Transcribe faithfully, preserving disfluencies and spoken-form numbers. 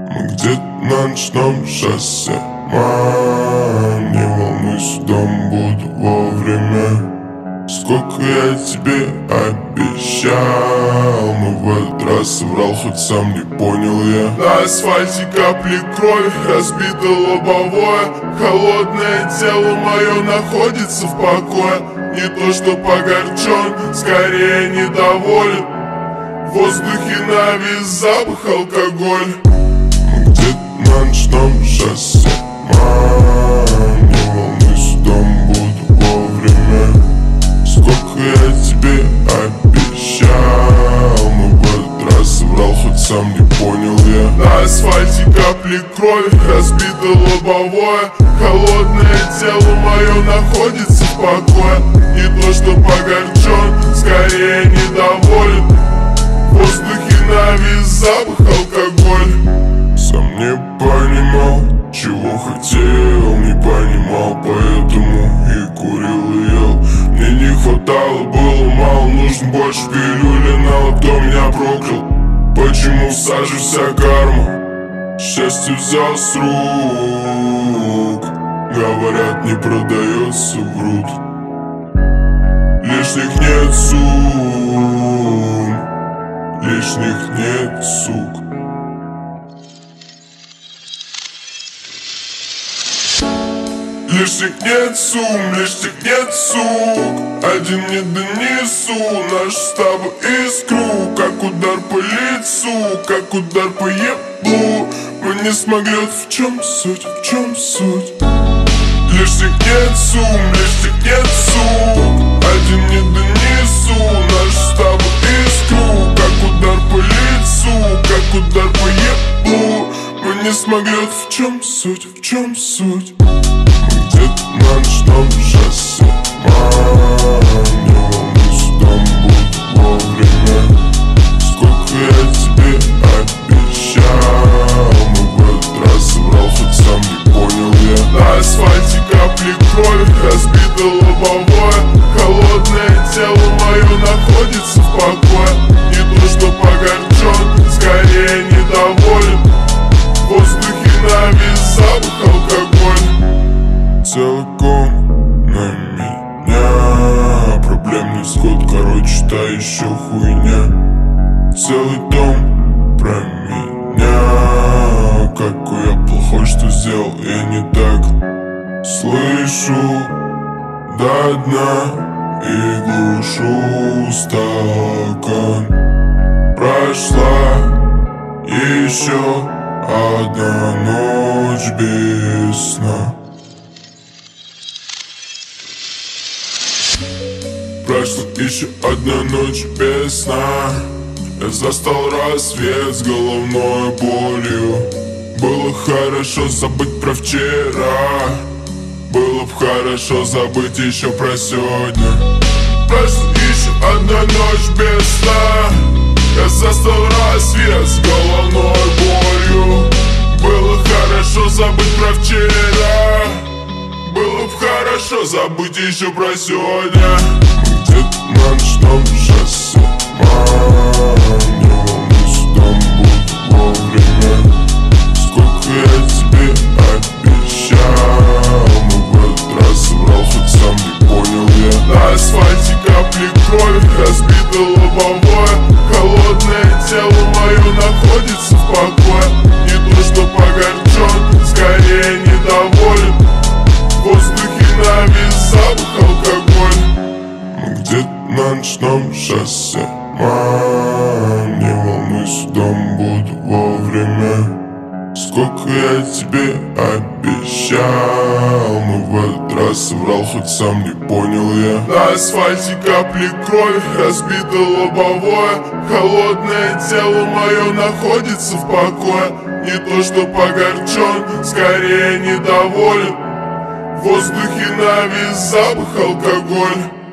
Мы где-то на ночном шоссе. Мам, не волнуйся, дом буду вовремя. Сколько я тебе обещал, но в этот раз соврал, хоть сам не понял я. На асфальте капли крови, разбито лобовое. Холодное тело мое находится в покое. Не то что погорчен, скорее недоволен. В воздухе навис запах алкоголя. Мы где-то на ночном шоссе. Мам, не волнуйся, дом буду вовремя. Сколько я тебе обещал, но в этот раз соврал, хоть сам не понял я. На асфальте капли крови, разбито лобовое. Холодное тело мое находится в покое. Не то что погорчен, скорее недоволен. В воздухе навис запах алкоголя. Сам не понимал, чего хотел, не понимал, поэтому и курил и ел. Мне не хватало, было мало, нужно больше пилюли, но кто меня проклял? Почему сажу вся карма? Счастье взял с рук. Говорят, не продается, врут. Лишних нет сумм, лишних нет сук. Лишних нет сумм, лишних нет сук. Один не донесу нашу с тобой искру. Как удар по лицу, как удар по еблу. Мы не смогли, в чем суть, в чем суть. Лишних нет сумм, лишних нет сук. Один не донесу нашу с тобой искру. Как удар по лицу, как удар по еблу. Мы не смогли, в чем суть, в чем суть. Где-то на ночном шоссе. Мам, не волнуйся, дом буду вовремя. Сколько я тебе обещал, но в этот раз соврал, хоть сам не понял я. На асфальте капли крови, разбито лобовое. Холодное тело мое находится в покое. Не то что погорчен, скорее недоволен. В воздухе навис запах алкоголя. Целиком на меня. Проблем не скот, короче, та еще хуйня. Целый дом про меня. Какой я плохой, что сделал я не так. Слышу до дна и глушу стакан. Прошла еще одна ночь без сна. Прошла еще одна ночь без сна. Я застал рассвет с головной болью. Было хорошо забыть про вчера. Было б хорошо забыть еще про сегодня. Прошла еще одна ночь без сна. Я застал рассвет с головной болью. Было хорошо забыть про вчера. Было б хорошо забыть еще про сегодня. Где-то на ночном шоссе. Мам, не волнуйся, дом буду вовремя. Сколько я тебе обещал, но в этот раз соврал, хоть сам не понял я. На асфальте капли крови, разбито лобовое. Холодное тело мое находится в покое. Не то что погорчен, скорее недоволен. В воздухе навис запах алкоголя. Мы где-то на ночном шоссе. Мам, не волнуйся, дом буду вовремя. Сколько я тебе обещал, но в этот раз соврал, хоть сам не понял я. На асфальте капли крови, разбито лобовое. Холодное тело мое находится в покое. Не то что погорчен, скорее недоволен. В воздухе навис запах алкоголя.